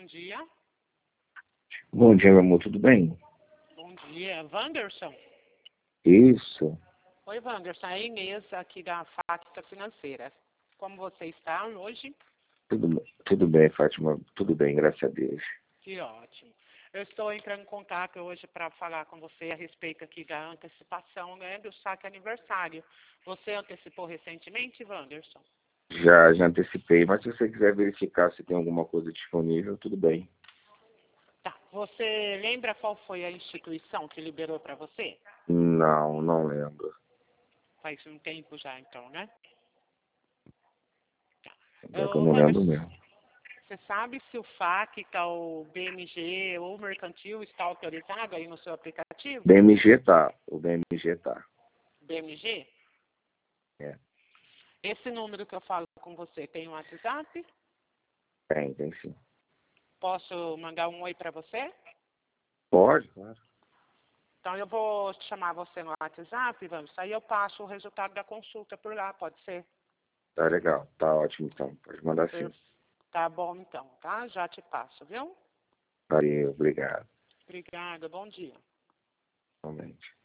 dia. Bom dia, meu amor, tudo bem? Bom dia. Wanderson? Isso. Oi, Wanderson. É a Inês aqui da Fática Financeira. Como você está hoje? Tudo bem, Fátima. Tudo bem, graças a Deus. Que ótimo. Eu estou entrando em contato hoje para falar com você a respeito aqui da antecipação, né, do saque aniversário. Você antecipou recentemente, Wanderson? Já antecipei, mas se você quiser verificar se tem alguma coisa disponível, tudo bem. Tá. Você lembra qual foi a instituição que liberou para você? Não lembro. Faz um tempo já, então, né? É que eu não lembro mesmo. Você sabe se o FAC, o BMG ou o Mercantil está autorizado aí no seu aplicativo? BMG tá. O BMG tá. BMG? É. Esse número que eu falo com você tem um WhatsApp? Tem sim. Posso mandar um oi para você? Pode, claro. Então eu vou chamar você no WhatsApp, vamos. Aí eu passo o resultado da consulta por lá, pode ser? Tá legal. Tá ótimo, então. Pode mandar sim. Tá bom, então, tá? Já te passo, viu? Valeu, obrigado. Obrigada, bom dia. Realmente.